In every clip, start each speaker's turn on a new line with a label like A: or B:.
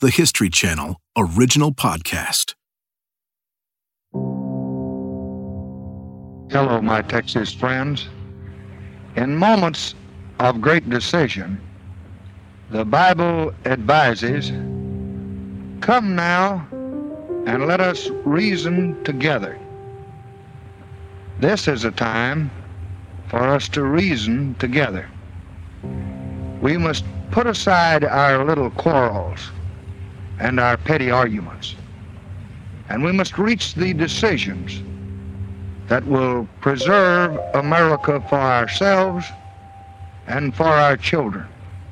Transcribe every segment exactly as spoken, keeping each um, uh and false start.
A: the History Channel original podcast.
B: Hello, my Texas friends. In moments of great decision, the Bible advises, "Come now and let us reason together." This is a time for us to reason together. We must put aside our little quarrels and our petty arguments, and we must reach the decisions that will preserve America for ourselves and for our children.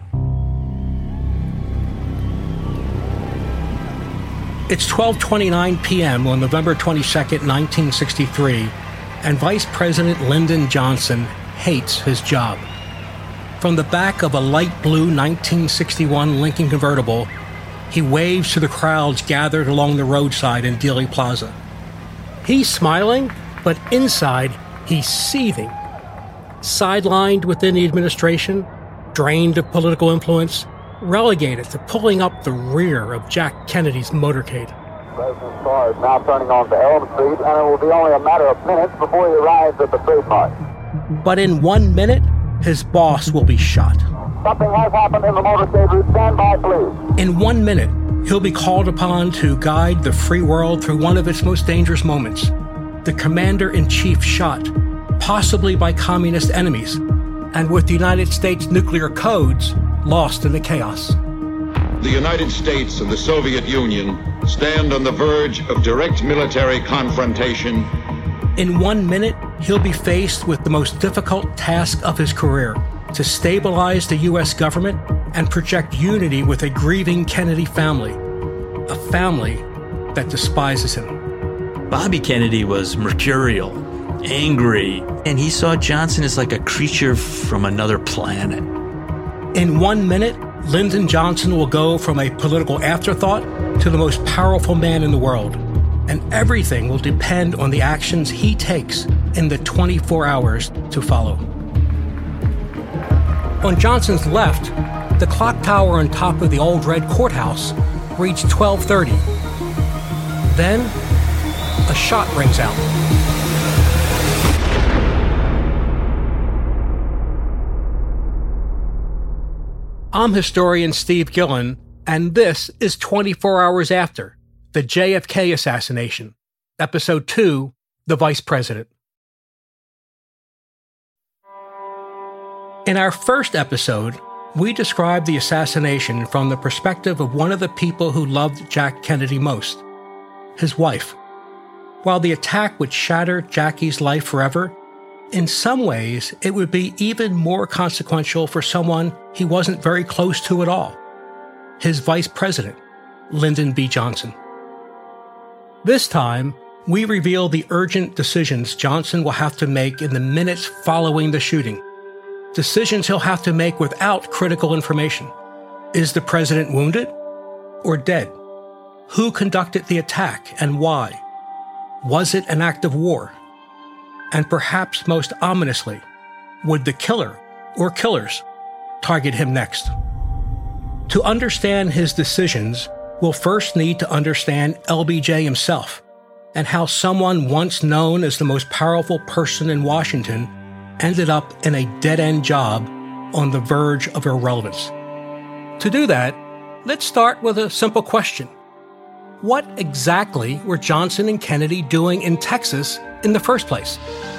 C: It's twelve twenty-nine p.m. on November twenty-second, nineteen sixty-three, and Vice President Lyndon Johnson hates his job. From the back of a light blue nineteen sixty-one Lincoln convertible, he waves to the crowds gathered along the roadside in Dealey Plaza. He's smiling, but inside, he's seething. Sidelined within the administration, drained of political influence, relegated to pulling up the rear of Jack Kennedy's motorcade.
D: The President's car is now turning onto Elm Street, and it will be only a matter of minutes before he arrives at the trademark.
C: But in one minute, his boss will be shot.
D: Something has happened in the motorcade route. Stand by, please.
C: In one minute, he'll be called upon to guide the free world through one of its most dangerous moments. The commander-in-chief shot, possibly by communist enemies, and with the United States nuclear codes lost in the chaos.
E: The United States and the Soviet Union stand on the verge of direct military confrontation.
C: In one minute, he'll be faced with the most difficult task of his career, to stabilize the U S government and project unity with a grieving Kennedy family, a family that despises him.
F: Bobby Kennedy was mercurial, angry, and he saw Johnson as like a creature from another planet.
C: In one minute, Lyndon Johnson will go from a political afterthought to the most powerful man in the world, and everything will depend on the actions he takes in the twenty-four hours to follow. On Johnson's left, the clock tower on top of the old red courthouse reads twelve thirty. Then, a shot rings out. I'm historian Steve Gillen, and this is twenty-four Hours After, the J F K Assassination, Episode two, The Vice President. In our first episode, we described the assassination from the perspective of one of the people who loved Jack Kennedy most, his wife. While the attack would shatter Jackie's life forever, in some ways it would be even more consequential for someone he wasn't very close to at all, his vice president, Lyndon B. Johnson. This time, we reveal the urgent decisions Johnson will have to make in the minutes following the shooting. Decisions he'll have to make without critical information. Is the president wounded or dead? Who conducted the attack and why? Was it an act of war? And perhaps most ominously, would the killer or killers target him next? To understand his decisions, we'll first need to understand L B J himself and how someone once known as the most powerful person in Washington ended up in a dead-end job on the verge of irrelevance. To do that, let's start with a simple question. What exactly were Johnson and Kennedy doing in Texas in the first place?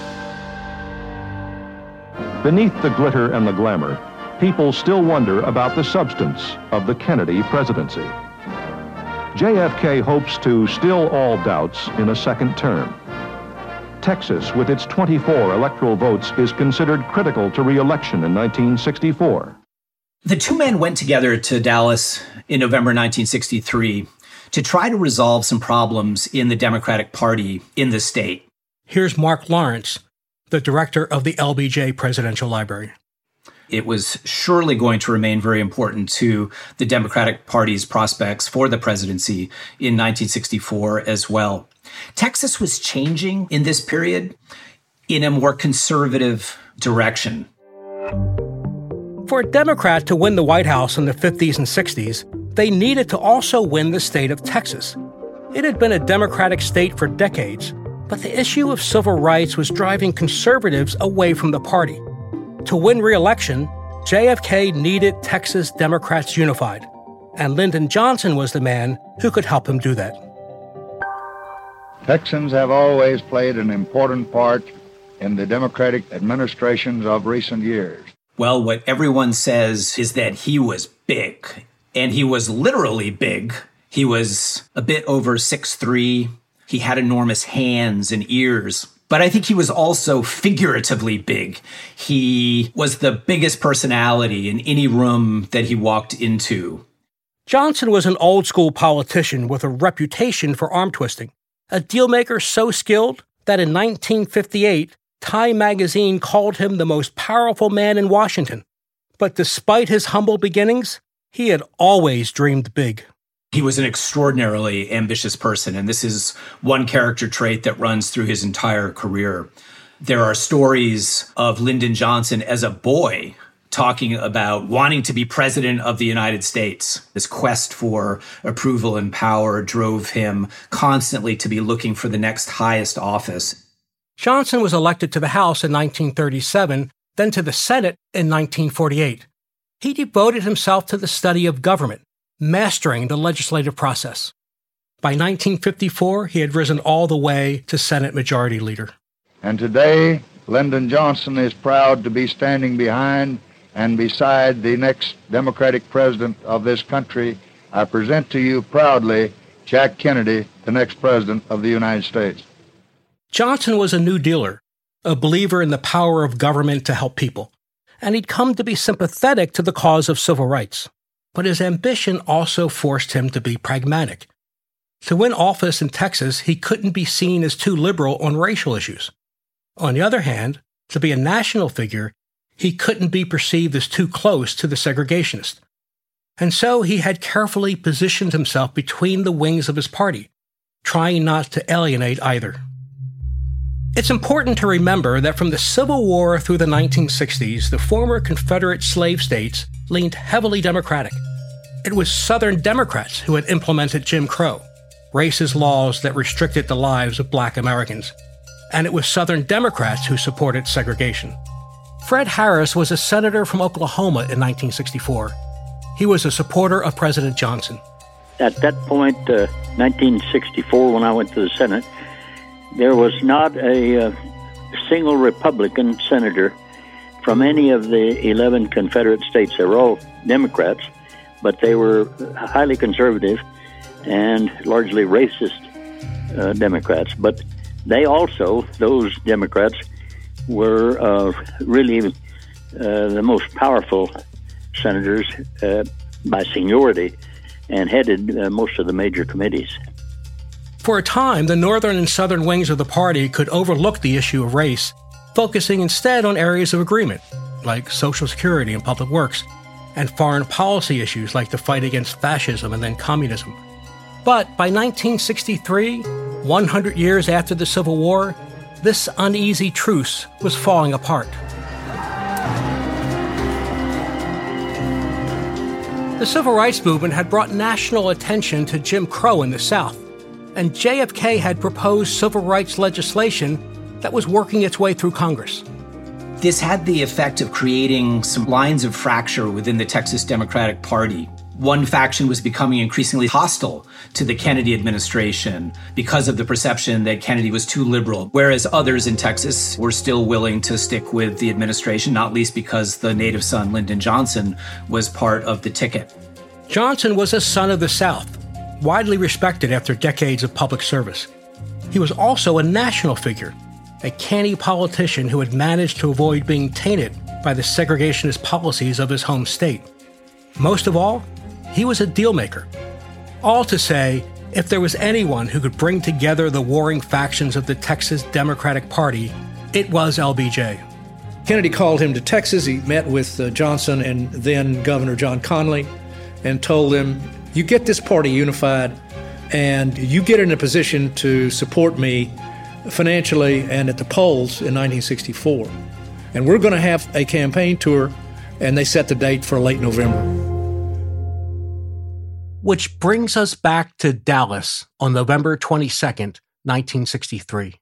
G: Beneath the glitter and the glamour, people still wonder about the substance of the Kennedy presidency. J F K hopes to still all doubts in a second term. Texas, with its twenty-four electoral votes, is considered critical to re-election in nineteen sixty-four.
H: The two men went together to Dallas in November nineteen sixty-three to try to resolve some problems in the Democratic Party in the state.
C: Here's Mark Lawrence, the director of the L B J Presidential Library.
H: It was surely going to remain very important to the Democratic Party's prospects for the presidency in nineteen sixty-four as well. Texas was changing in this period in a more conservative direction.
C: For a Democrat to win the White House in the fifties and sixties, they needed to also win the state of Texas. It had been a Democratic state for decades, but the issue of civil rights was driving conservatives away from the party. To win re-election, J F K needed Texas Democrats unified, and Lyndon Johnson was the man who could help him do that.
B: Texans have always played an important part in the Democratic administrations of recent years.
H: Well, what everyone says is that he was big, and he was literally big. He was a bit over six foot three. He had enormous hands and ears. But I think he was also figuratively big. He was the biggest personality in any room that he walked into.
C: Johnson was an old-school politician with a reputation for arm twisting, a dealmaker so skilled that in nineteen fifty-eight, Time magazine called him the most powerful man in Washington. But despite his humble beginnings, he had always dreamed big.
H: He was an extraordinarily ambitious person, and this is one character trait that runs through his entire career. There are stories of Lyndon Johnson as a boy talking about wanting to be president of the United States. This quest for approval and power drove him constantly to be looking for the next highest office.
C: Johnson was elected to the House in nineteen thirty-seven, then to the Senate in nineteen forty-eight. He devoted himself to the study of government, mastering the legislative process. By nineteen fifty-four, he had risen all the way to Senate Majority Leader.
B: And today, Lyndon Johnson is proud to be standing behind and beside the next Democratic president of this country. I present to you proudly Jack Kennedy, the next president of the United States.
C: Johnson was a New Dealer, a believer in the power of government to help people, and he'd come to be sympathetic to the cause of civil rights. But his ambition also forced him to be pragmatic. To win office in Texas, he couldn't be seen as too liberal on racial issues. On the other hand, to be a national figure, he couldn't be perceived as too close to the segregationist. And so he had carefully positioned himself between the wings of his party, trying not to alienate either. It's important to remember that from the Civil War through the nineteen sixties, the former Confederate slave states leaned heavily Democratic. It was Southern Democrats who had implemented Jim Crow, racist laws that restricted the lives of Black Americans. And it was Southern Democrats who supported segregation. Fred Harris was a senator from Oklahoma in nineteen sixty-four. He was a supporter of President Johnson.
I: At that point, uh, nineteen sixty-four, when I went to the Senate, there was not a uh, single Republican senator from any of the eleven Confederate states. They were all Democrats, but they were highly conservative and largely racist uh, Democrats. But they also, those Democrats, were uh, really uh, the most powerful senators uh, by seniority and headed uh, most of the major committees.
C: For a time, the northern and southern wings of the party could overlook the issue of race, focusing instead on areas of agreement, like Social Security and public works, and foreign policy issues like the fight against fascism and then communism. But by nineteen sixty-three, one hundred years after the Civil War, this uneasy truce was falling apart. The Civil Rights Movement had brought national attention to Jim Crow in the South, and J F K had proposed civil rights legislation that was working its way through Congress.
H: This had the effect of creating some lines of fracture within the Texas Democratic Party. One faction was becoming increasingly hostile to the Kennedy administration because of the perception that Kennedy was too liberal, whereas others in Texas were still willing to stick with the administration, not least because the native son, Lyndon Johnson, was part of the ticket.
C: Johnson was a son of the South, widely respected after decades of public service. He was also a national figure, a canny politician who had managed to avoid being tainted by the segregationist policies of his home state. Most of all, he was a dealmaker. All to say, if there was anyone who could bring together the warring factions of the Texas Democratic Party, it was L B J.
J: Kennedy called him to Texas. He met with uh, Johnson and then Governor John Connally and told them, you get this party unified and you get in a position to support me financially and at the polls in nineteen sixty-four. And we're going to have a campaign tour, and they set the date for late November.
C: Which brings us back to Dallas on November twenty-second, nineteen sixty-three.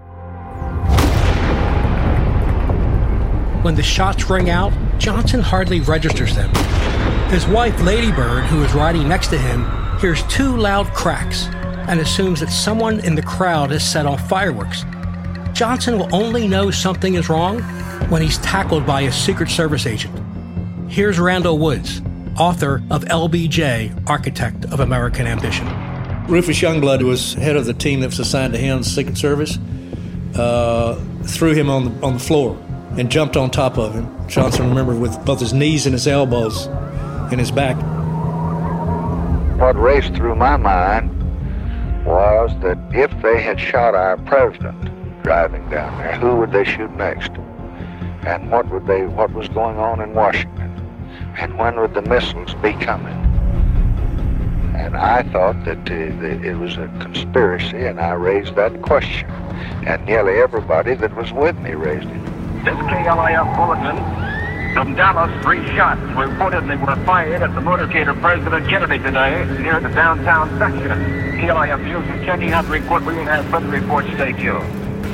C: When the shots ring out, Johnson hardly registers them. His wife, Lady Bird, who is riding next to him, hears two loud cracks and assumes that someone in the crowd has set off fireworks. Johnson will only know something is wrong when he's tackled by a Secret Service agent. Here's Randall Woods, author of L B J, Architect of American Ambition.
J: Rufus Youngblood was head of the team that was assigned to him, the Secret Service, uh, threw him on the, on the floor and jumped on top of him. Johnson remembered with both his knees and his elbows and his back.
B: What raced through my mind was that if they had shot our president driving down there, who would they shoot next? And what would they? What was going on in Washington? And when would the missiles be coming? And I thought that uh, it was a conspiracy, and I raised that question. And nearly everybody that was with me raised it.
K: This K L I F bulletin from Dallas, three shots reportedly were fired at the motorcade of President Kennedy today near the downtown section. K L I F News is checking out the report. We will have further reports. Stay tuned.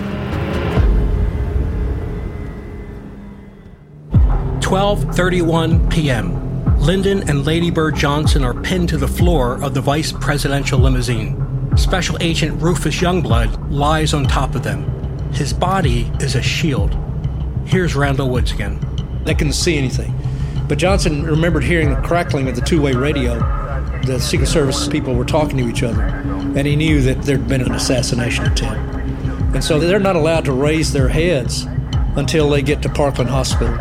C: twelve thirty-one p.m. Lyndon and Lady Bird Johnson are pinned to the floor of the vice presidential limousine. Special Agent Rufus Youngblood lies on top of them. His body is a shield. Here's Randall Woods again.
J: They couldn't see anything. But Johnson remembered hearing the crackling of the two-way radio. The Secret Service people were talking to each other, and he knew that there'd been an assassination attempt. And so they're not allowed to raise their heads until they get to Parkland Hospital.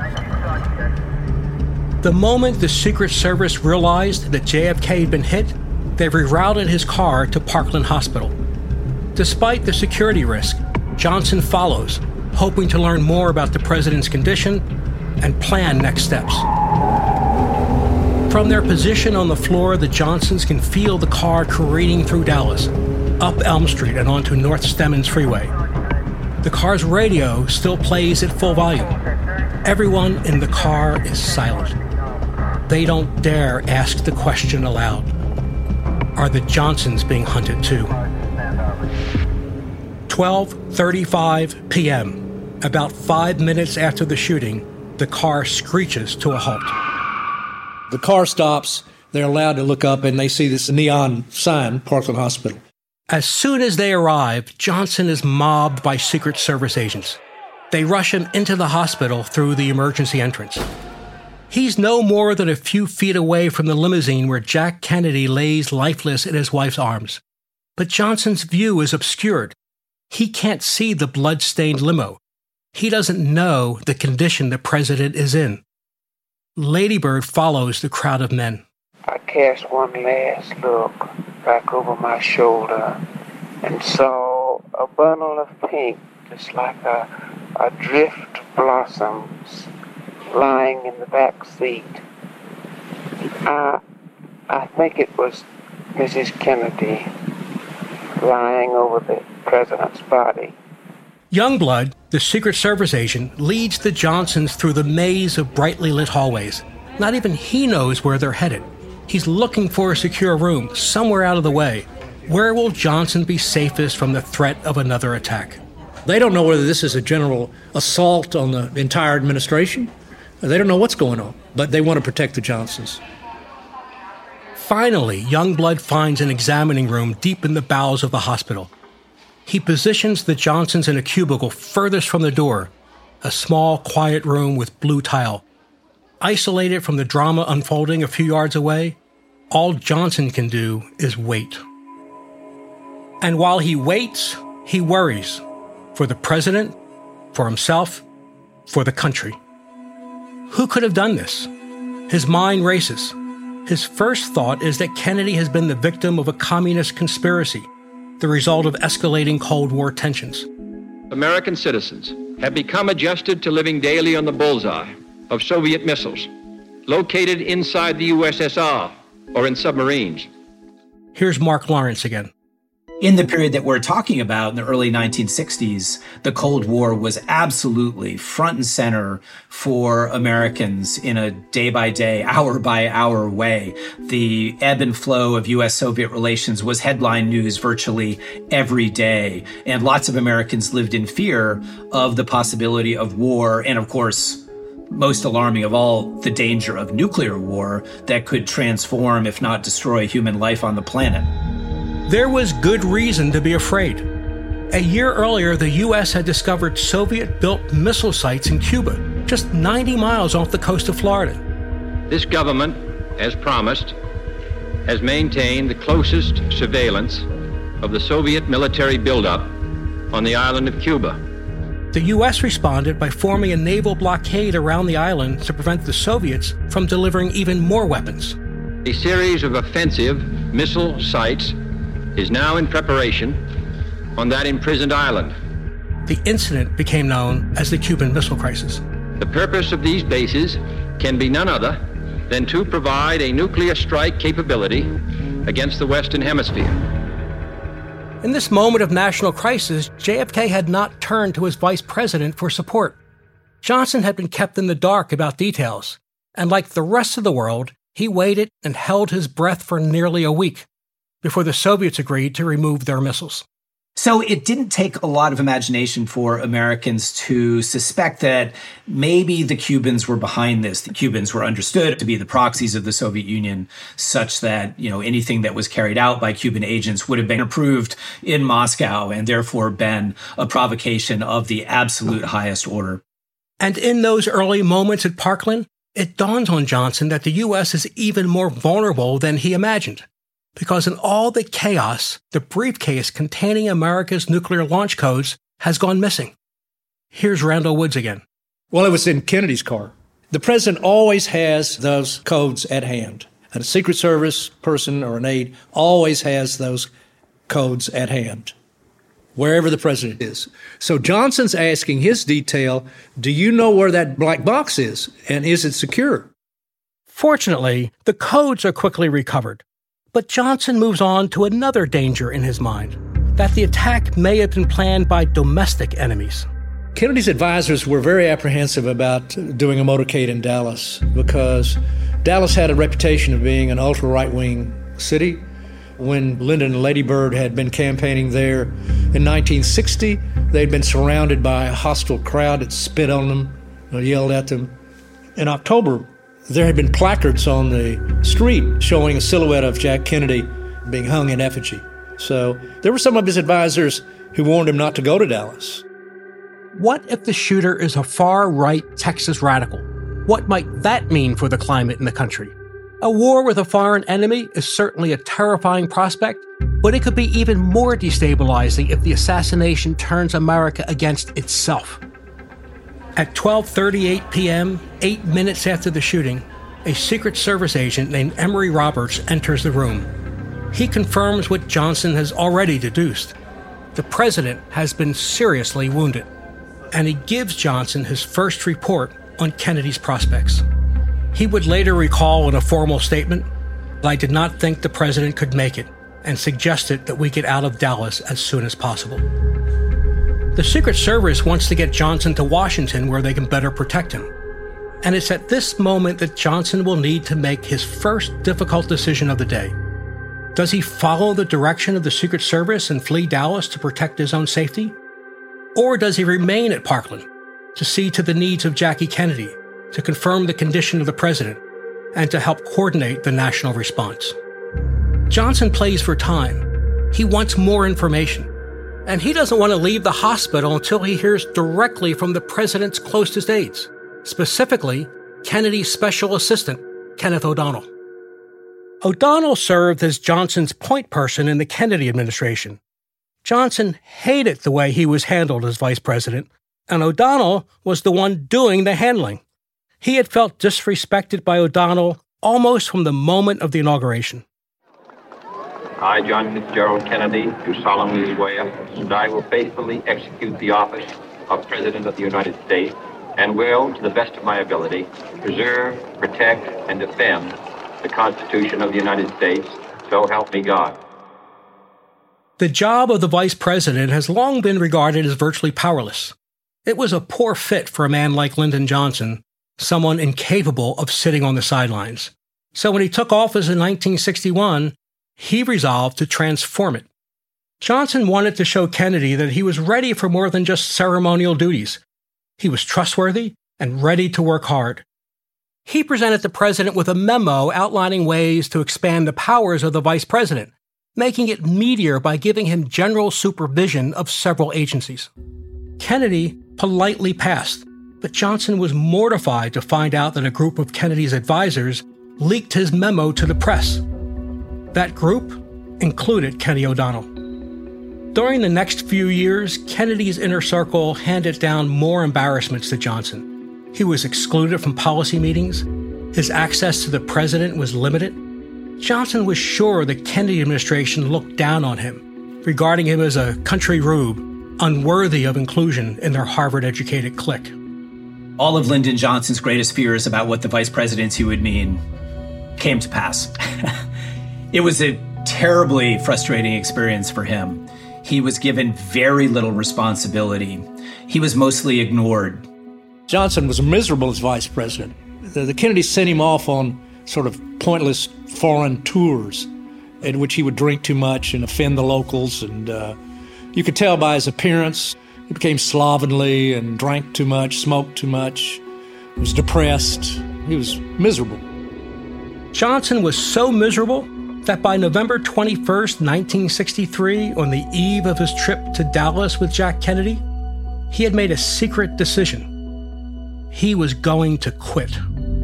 C: The moment the Secret Service realized that J F K had been hit, they rerouted his car to Parkland Hospital. Despite the security risk, Johnson follows, hoping to learn more about the president's condition and plan next steps. From their position on the floor, the Johnsons can feel the car careening through Dallas, up Elm Street and onto North Stemmons Freeway. The car's radio still plays at full volume. Everyone in the car is silent. They don't dare ask the question aloud. Are the Johnsons being hunted too? twelve thirty-five p.m. About five minutes after the shooting, the car screeches to a halt.
J: The car stops. They're allowed to look up, and they see this neon sign, Parkland Hospital.
C: As soon as they arrive, Johnson is mobbed by Secret Service agents. They rush him into the hospital through the emergency entrance. He's no more than a few feet away from the limousine where Jack Kennedy lays lifeless in his wife's arms. But Johnson's view is obscured. He can't see the blood-stained limo. He doesn't know the condition the president is in. Lady Bird follows the crowd of men.
L: I cast one last look back over my shoulder and saw a bundle of pink, just like a, a drift of blossoms, lying in the back seat. I, I think it was Missus Kennedy lying over the president's body.
C: Youngblood, the Secret Service agent, leads the Johnsons through the maze of brightly lit hallways. Not even he knows where they're headed. He's looking for a secure room, somewhere out of the way. Where will Johnson be safest from the threat of another attack?
J: They don't know whether this is a general assault on the entire administration. They don't know what's going on, but they want to protect the Johnsons.
C: Finally, Youngblood finds an examining room deep in the bowels of the hospital. He positions the Johnsons in a cubicle furthest from the door, a small, quiet room with blue tile. Isolated from the drama unfolding a few yards away, all Johnson can do is wait. And while he waits, he worries. For the president, for himself, for the country. Who could have done this? His mind races. His first thought is that Kennedy has been the victim of a communist conspiracy, the result of escalating Cold War tensions.
M: American citizens have become adjusted to living daily on the bullseye of Soviet missiles located inside the U S S R or in submarines.
C: Here's Mark Lawrence again.
H: In the period that we're talking about, in the early nineteen sixties, the Cold War was absolutely front and center for Americans in a day-by-day, hour-by-hour way. The ebb and flow of U S Soviet relations was headline news virtually every day, and lots of Americans lived in fear of the possibility of war, and of course, most alarming of all, the danger of nuclear war that could transform, if not destroy, human life on the planet.
C: There was good reason to be afraid. A year earlier, the U S had discovered Soviet-built missile sites in Cuba, just ninety miles off the coast of Florida.
M: This government, as promised, has maintained the closest surveillance of the Soviet military buildup on the island of Cuba.
C: The U S responded by forming a naval blockade around the island to prevent the Soviets from delivering even more weapons.
M: A series of offensive missile sites is now in preparation on that imprisoned island.
C: The incident became known as the Cuban Missile Crisis.
M: The purpose of these bases can be none other than to provide a nuclear strike capability against the Western Hemisphere.
C: In this moment of national crisis, J F K had not turned to his vice president for support. Johnson had been kept in the dark about details, and like the rest of the world, he waited and held his breath for nearly a week before the Soviets agreed to remove their missiles.
H: So it didn't take a lot of imagination for Americans to suspect that maybe the Cubans were behind this. The Cubans were understood to be the proxies of the Soviet Union, such that, you know, anything that was carried out by Cuban agents would have been approved in Moscow and therefore been a provocation of the absolute highest order.
C: And in those early moments at Parkland, it dawns on Johnson that the U S is even more vulnerable than he imagined. Because in all the chaos, the briefcase containing America's nuclear launch codes has gone missing. Here's Randall Woods again.
J: Well, it was in Kennedy's car. The president always has those codes at hand. And a Secret Service person or an aide always has those codes at hand, wherever the president is. So Johnson's asking his detail, do you know where that black box is? And is it secure?
C: Fortunately, the codes are quickly recovered. But Johnson moves on to another danger in his mind, that the attack may have been planned by domestic enemies.
J: Kennedy's advisors were very apprehensive about doing a motorcade in Dallas because Dallas had a reputation of being an ultra-right-wing city. When Lyndon and Lady Bird had been campaigning there in nineteen sixty, they'd been surrounded by a hostile crowd that spit on them, yelled at them. In October, there had been placards on the street showing a silhouette of Jack Kennedy being hung in effigy. So there were some of his advisors who warned him not to go to Dallas.
C: What if the shooter is a far-right Texas radical? What might that mean for the climate in the country? A war with a foreign enemy is certainly a terrifying prospect, but it could be even more destabilizing if the assassination turns America against itself. At twelve thirty-eight p.m., eight minutes after the shooting, a Secret Service agent named Emory Roberts enters the room. He confirms what Johnson has already deduced. The president has been seriously wounded, and he gives Johnson his first report on Kennedy's prospects. He would later recall in a formal statement, "I did not think the president could make it," and suggested that we get out of Dallas as soon as possible. The Secret Service wants to get Johnson to Washington where they can better protect him. And it's at this moment that Johnson will need to make his first difficult decision of the day. Does he follow the direction of the Secret Service and flee Dallas to protect his own safety? Or does he remain at Parkland to see to the needs of Jackie Kennedy, to confirm the condition of the president, and to help coordinate the national response? Johnson plays for time. He wants more information. And he doesn't want to leave the hospital until he hears directly from the president's closest aides, specifically Kennedy's special assistant, Kenneth O'Donnell. O'Donnell served as Johnson's point person in the Kennedy administration. Johnson hated the way he was handled as vice president, and O'Donnell was the one doing the handling. He had felt disrespected by O'Donnell almost from the moment of the inauguration.
M: I, John Fitzgerald Kennedy, do solemnly swear that I will faithfully execute the office of President of the United States and will, to the best of my ability, preserve, protect, and defend the Constitution of the United States, so help me God.
C: The job of the vice president has long been regarded as virtually powerless. It was a poor fit for a man like Lyndon Johnson, someone incapable of sitting on the sidelines. So when he took office in nineteen sixty-one, he resolved to transform it. Johnson wanted to show Kennedy that he was ready for more than just ceremonial duties. He was trustworthy and ready to work hard. He presented the president with a memo outlining ways to expand the powers of the vice president, making it meatier by giving him general supervision of several agencies. Kennedy politely passed, but Johnson was mortified to find out that a group of Kennedy's advisors leaked his memo to the press. That group included Kenny O'Donnell. During the next few years, Kennedy's inner circle handed down more embarrassments to Johnson. He was excluded from policy meetings. His access to the president was limited. Johnson was sure the Kennedy administration looked down on him, regarding him as a country rube, unworthy of inclusion in their Harvard-educated clique.
H: All of Lyndon Johnson's greatest fears about what the vice presidency would mean came to pass. It was a terribly frustrating experience for him. He was given very little responsibility. He was mostly ignored.
J: Johnson was miserable as vice president. The, the Kennedys sent him off on sort of pointless foreign tours in which he would drink too much and offend the locals. And uh, you could tell by his appearance, he became slovenly and drank too much, smoked too much, was depressed. He was miserable.
C: Johnson was so miserable that by November twenty-first, nineteen sixty-three, on the eve of his trip to Dallas with Jack Kennedy, he had made a secret decision. He was going to quit.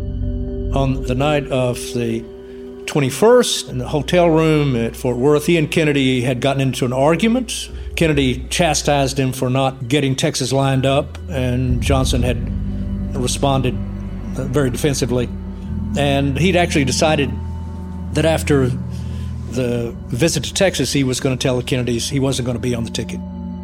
J: On the night of the twenty-first, in the hotel room at Fort Worth, he and Kennedy had gotten into an argument. Kennedy chastised him for not getting Texas lined up, and Johnson had responded very defensively. And he'd actually decided that after the visit to Texas, he was going to tell the Kennedys he wasn't going to be on the ticket.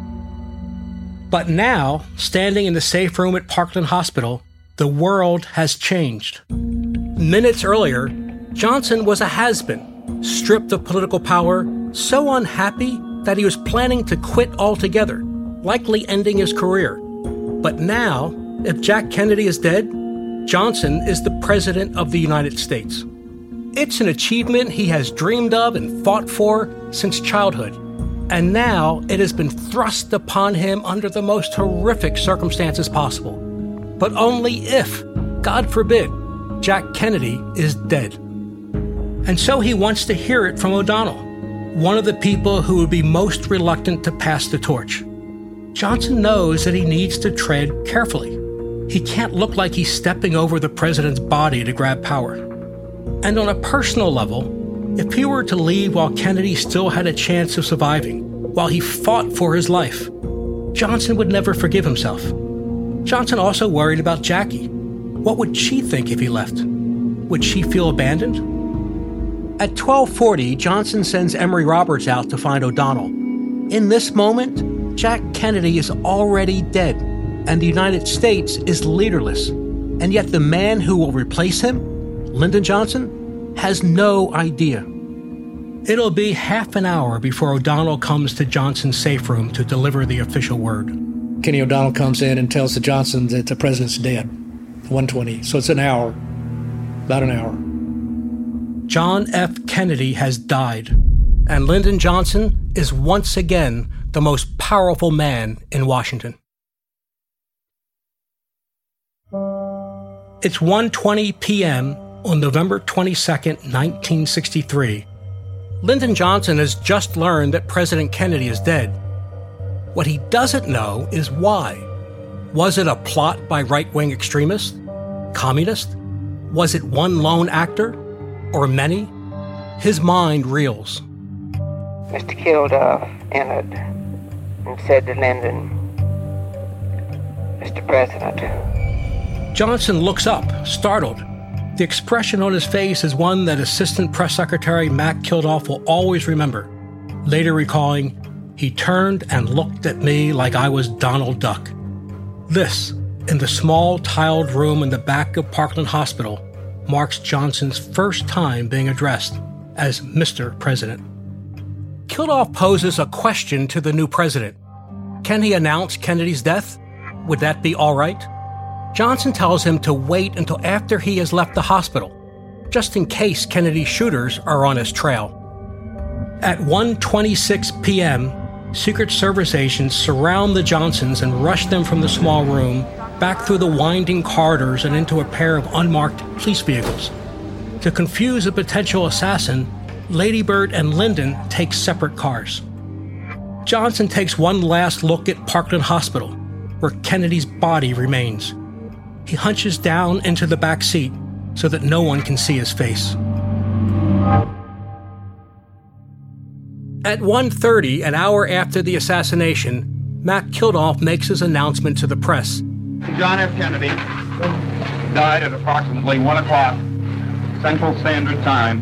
C: But now, standing in the safe room at Parkland Hospital, the world has changed. Minutes earlier, Johnson was a has-been, stripped of political power, so unhappy that he was planning to quit altogether, likely ending his career. But now, if Jack Kennedy is dead, Johnson is the President of the United States. It's an achievement he has dreamed of and fought for since childhood. And now it has been thrust upon him under the most horrific circumstances possible. But only if, God forbid, Jack Kennedy is dead. And so he wants to hear it from O'Donnell, one of the people who would be most reluctant to pass the torch. Johnson knows that he needs to tread carefully. He can't look like he's stepping over the president's body to grab power. And on a personal level, if he were to leave while Kennedy still had a chance of surviving, while he fought for his life, Johnson would never forgive himself. Johnson also worried about Jackie. What would she think if he left? Would she feel abandoned? At twelve forty, Johnson sends Emory Roberts out to find O'Donnell. In this moment, Jack Kennedy is already dead, and the United States is leaderless. And yet the man who will replace him, Lyndon Johnson, has no idea. It'll be half an hour before O'Donnell comes to Johnson's safe room to deliver the official word.
J: Kenny O'Donnell comes in and tells the Johnson that the president's dead. one twenty. So it's an hour. About an hour.
C: John F. Kennedy has died, and Lyndon Johnson is once again the most powerful man in Washington. It's one twenty p.m. on November twenty-second, nineteen sixty-three. Lyndon Johnson has just learned that President Kennedy is dead. What he doesn't know is why. Was it a plot by right-wing extremists? Communists? Was it one lone actor? Or many? His mind reels.
L: Mister Kilduff entered and said to Lyndon, Mister President.
C: Johnson looks up, startled. The expression on his face is one that Assistant Press Secretary Mack Kilduff will always remember, later recalling, "He turned and looked at me like I was Donald Duck." This, in the small tiled room in the back of Parkland Hospital, marks Johnson's first time being addressed as Mister President. Kilduff poses a question to the new president. Can he announce Kennedy's death? Would that be all right? Johnson tells him to wait until after he has left the hospital, just in case Kennedy's shooters are on his trail. At one twenty-six p.m., Secret Service agents surround the Johnsons and rush them from the small room back through the winding corridors and into a pair of unmarked police vehicles. To confuse a potential assassin, Lady Bird and Lyndon take separate cars. Johnson takes one last look at Parkland Hospital, where Kennedy's body remains. He hunches down into the back seat so that no one can see his face. At one thirty, an hour after the assassination, Mac Kilduff makes his announcement to the press.
K: John F. Kennedy died at approximately one o'clock Central Standard Time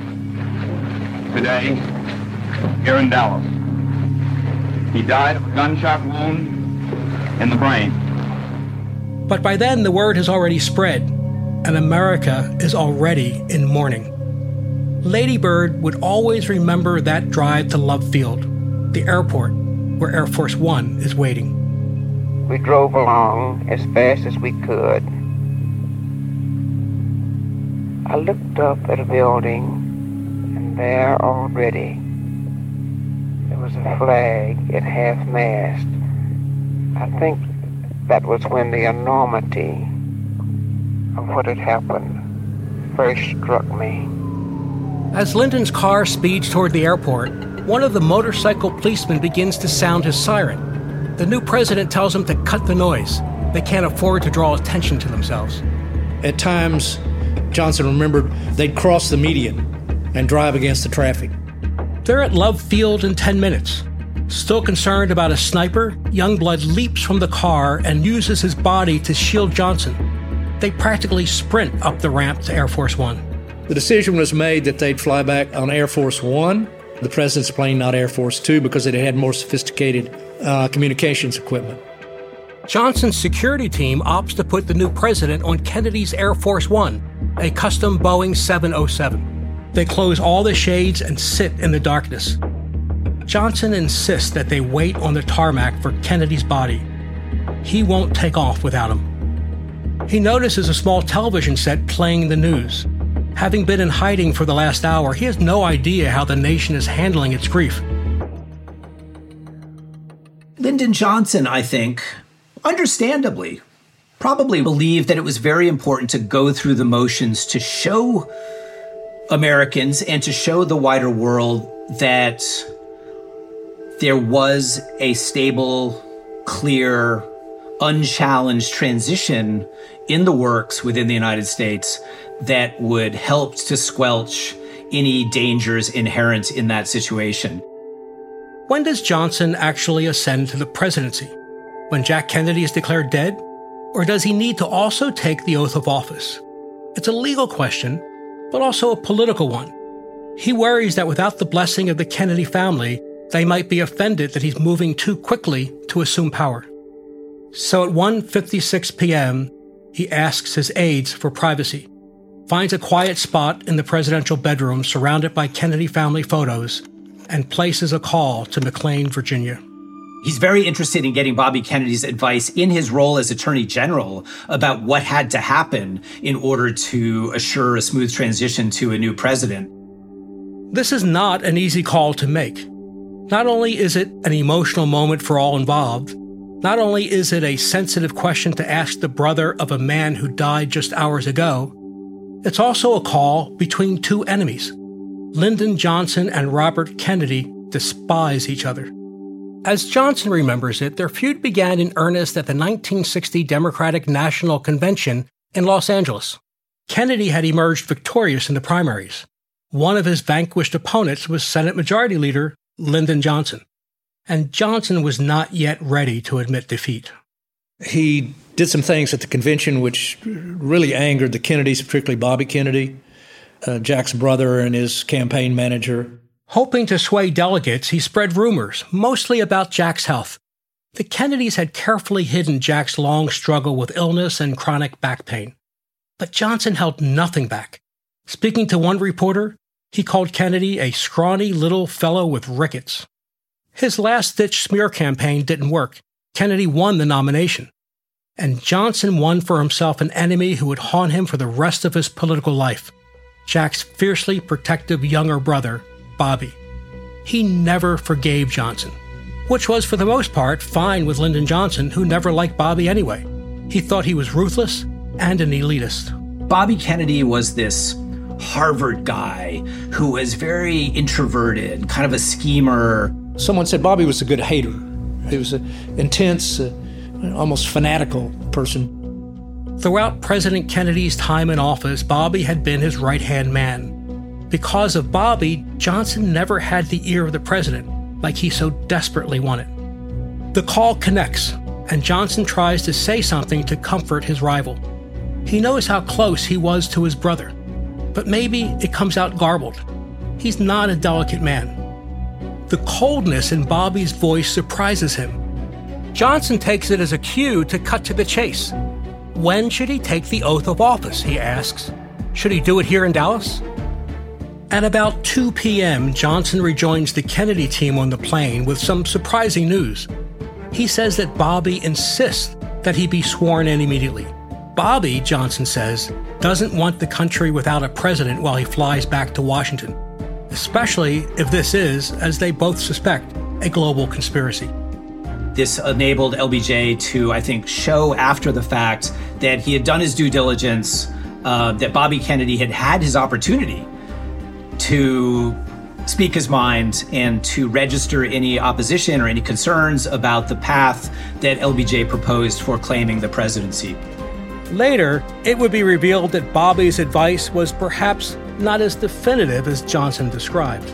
K: today here in Dallas. He died of a gunshot wound in the brain.
C: But by then, the word has already spread, and America is already in mourning. Lady Bird would always remember that drive to Love Field, the airport where Air Force One is waiting.
L: We drove along as fast as we could. I looked up at a building, and there already there was a flag at half-mast. I think that was when the enormity of what had happened first struck me.
C: As Lyndon's car speeds toward the airport, one of the motorcycle policemen begins to sound his siren. The new president tells him to cut the noise. They can't afford to draw attention to themselves.
J: At times, Johnson remembered they'd cross the median and drive against the traffic.
C: They're at Love Field in ten minutes. Still concerned about a sniper, Youngblood leaps from the car and uses his body to shield Johnson. They practically sprint up the ramp to Air Force One.
J: The decision was made that they'd fly back on Air Force One, the president's plane, not Air Force Two, because it had more sophisticated uh, communications equipment.
C: Johnson's security team opts to put the new president on Kennedy's Air Force One, a custom Boeing seven oh seven. They close all the shades and sit in the darkness. Johnson insists that they wait on the tarmac for Kennedy's body. He won't take off without him. He notices a small television set playing the news. Having been in hiding for the last hour, he has no idea how the nation is handling its grief.
H: Lyndon Johnson, I think, understandably, probably believed that it was very important to go through the motions to show Americans and to show the wider world that there was a stable, clear, unchallenged transition in the works within the United States that would help to squelch any dangers inherent in that situation.
C: When does Johnson actually ascend to the presidency? When Jack Kennedy is declared dead? Or does he need to also take the oath of office? It's a legal question, but also a political one. He worries that without the blessing of the Kennedy family, they might be offended that he's moving too quickly to assume power. So at one fifty-six p.m., he asks his aides for privacy, finds a quiet spot in the presidential bedroom surrounded by Kennedy family photos, and places a call to McLean, Virginia.
H: He's very interested in getting Bobby Kennedy's advice in his role as Attorney General about what had to happen in order to assure a smooth transition to a new president.
C: This is not an easy call to make. Not only is it an emotional moment for all involved, not only is it a sensitive question to ask the brother of a man who died just hours ago, it's also a call between two enemies. Lyndon Johnson and Robert Kennedy despise each other. As Johnson remembers it, their feud began in earnest at the nineteen sixty Democratic National Convention in Los Angeles. Kennedy had emerged victorious in the primaries. One of his vanquished opponents was Senate Majority Leader Lyndon Johnson, and Johnson was not yet ready to admit defeat.
J: He did some things at the convention which really angered the Kennedys, particularly Bobby Kennedy, uh, Jack's brother and his campaign manager.
C: Hoping to sway delegates, he spread rumors, mostly about Jack's health. The Kennedys had carefully hidden Jack's long struggle with illness and chronic back pain. But Johnson held nothing back. Speaking to one reporter, He called Kennedy a scrawny little fellow with rickets. His last-ditch smear campaign didn't work. Kennedy won the nomination. And Johnson won for himself an enemy who would haunt him for the rest of his political life, Jack's fiercely protective younger brother, Bobby. He never forgave Johnson, which was for the most part fine with Lyndon Johnson, who never liked Bobby anyway. He thought he was ruthless and an elitist.
H: Bobby Kennedy was this Harvard guy who was very introverted, kind of a schemer.
J: Someone said Bobby was a good hater. He was an intense, uh, almost fanatical person.
C: Throughout President Kennedy's time in office, Bobby had been his right-hand man. Because of Bobby, Johnson never had the ear of the president, like he so desperately wanted. The call connects, and Johnson tries to say something to comfort his rival. He knows how close he was to his brother, but maybe it comes out garbled. He's not a delicate man. The coldness in Bobby's voice surprises him. Johnson takes it as a cue to cut to the chase. When should he take the oath of office, he asks. Should he do it here in Dallas? At about two p.m., Johnson rejoins the Kennedy team on the plane with some surprising news. He says that Bobby insists that he be sworn in immediately. Bobby, Johnson says, doesn't want the country without a president while he flies back to Washington, especially if this is, as they both suspect, a global conspiracy.
H: This enabled L B J to, I think, show after the fact that he had done his due diligence, uh, that Bobby Kennedy had had his opportunity to speak his mind and to register any opposition or any concerns about the path that L B J proposed for claiming the presidency.
C: Later, it would be revealed that Bobby's advice was perhaps not as definitive as Johnson described.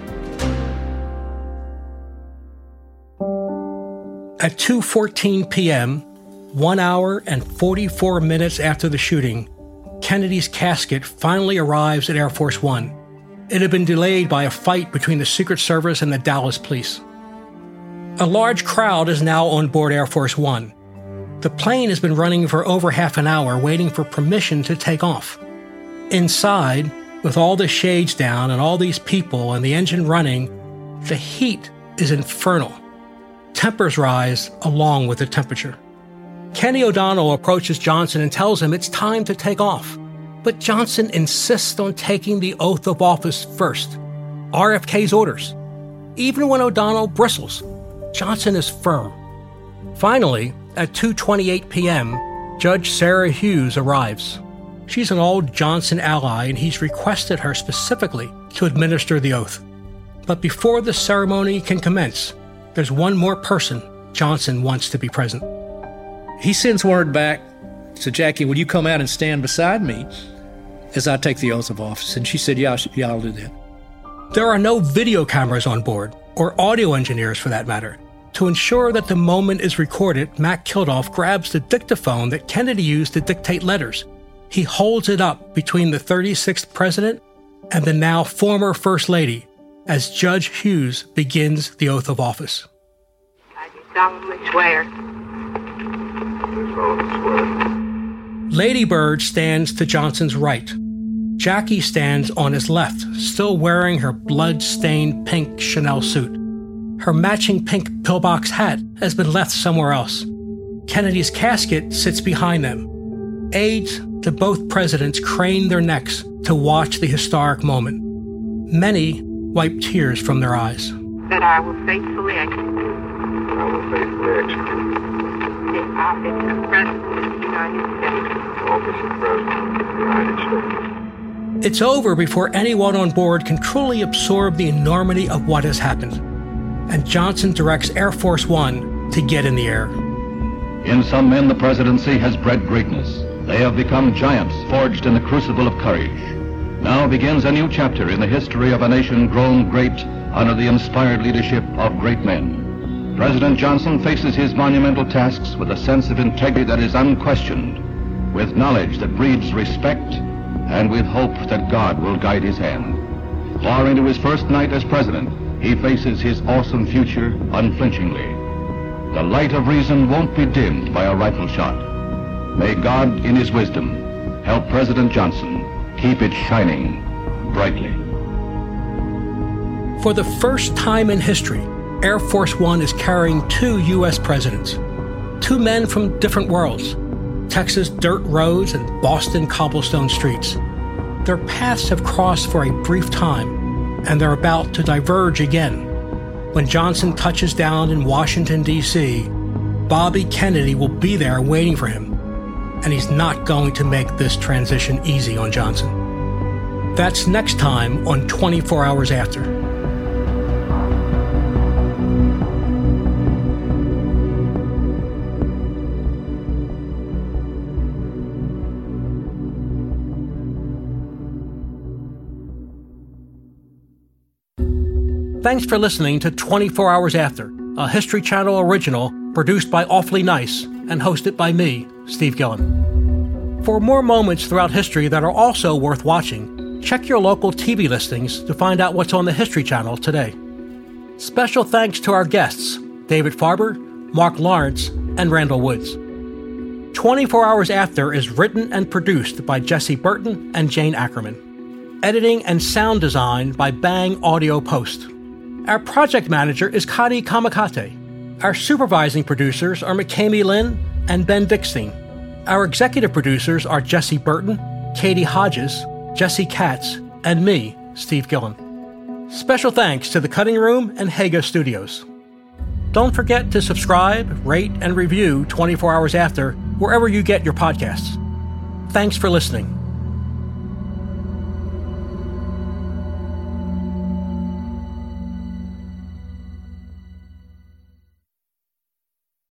C: At two fourteen p.m., one hour and forty-four minutes after the shooting, Kennedy's casket finally arrives at Air Force One. It had been delayed by a fight between the Secret Service and the Dallas police. A large crowd is now on board Air Force One. The plane has been running for over half an hour, waiting for permission to take off. Inside, with all the shades down and all these people and the engine running, the heat is infernal. Tempers rise along with the temperature. Kenny O'Donnell approaches Johnson and tells him it's time to take off. But Johnson insists on taking the oath of office first, R F K's orders. Even when O'Donnell bristles, Johnson is firm. Finally, at two twenty-eight p.m., Judge Sarah Hughes arrives. She's an old Johnson ally, and he's requested her specifically to administer the oath. But before the ceremony can commence, there's one more person Johnson wants to be present.
J: He sends word back to Jackie, will you come out and stand beside me as I take the oath of office? And she said, yeah, yeah, I'll do that.
C: There are no video cameras on board, or audio engineers for that matter. To ensure that the moment is recorded, Mac Kildoff grabs the dictaphone that Kennedy used to dictate letters. He holds it up between the thirty-sixth president and the now former First Lady as Judge Hughes begins the oath of office.
N: I do solemnly swear.
C: Lady Bird stands to Johnson's right. Jackie stands on his left, still wearing her blood-stained pink Chanel suit. Her matching pink pillbox hat has been left somewhere else. Kennedy's casket sits behind them. Aides to both presidents crane their necks to watch the historic moment. Many wipe tears from their eyes.
N: That I will faithfully execute.
D: I will faithfully execute.
N: The office of President of the United States.
D: Office of President of the United States.
C: It's over before anyone on board can truly absorb the enormity of what has happened. And Johnson directs Air Force One to get in the air.
O: In some men, the presidency has bred greatness. They have become giants forged in the crucible of courage. Now begins a new chapter in the history of a nation grown great under the inspired leadership of great men. President Johnson faces his monumental tasks with a sense of integrity that is unquestioned, with knowledge that breeds respect, and with hope that God will guide his hand. Far into his first night as president, he faces his awesome future unflinchingly. The light of reason won't be dimmed by a rifle shot. May God, in his wisdom, help President Johnson keep it shining brightly.
C: For the first time in history, Air Force One is carrying two U S presidents. Two men from different worlds. Texas dirt roads and Boston cobblestone streets. Their paths have crossed for a brief time, and they're about to diverge again. When Johnson touches down in Washington, D C, Bobby Kennedy will be there waiting for him, and he's not going to make this transition easy on Johnson. That's next time on twenty-four hours After. Thanks for listening to twenty-four hours After, a History Channel original produced by Awfully Nice and hosted by me, Steve Gillen. For more moments throughout history that are also worth watching, check your local T V listings to find out what's on the History Channel today. Special thanks to our guests, David Farber, Mark Lawrence, and Randall Woods. twenty-four hours After is written and produced by Jesse Burton and Jane Ackerman. Editing and sound design by Bang Audio Post. Our project manager is Kadi Kamakate. Our supervising producers are McKamey Lynn and Ben Dickstein. Our executive producers are Jesse Burton, Katie Hodges, Jesse Katz, and me, Steve Gillen. Special thanks to The Cutting Room and Haga Studios. Don't forget to subscribe, rate, and review twenty-four hours After wherever you get your podcasts. Thanks for listening.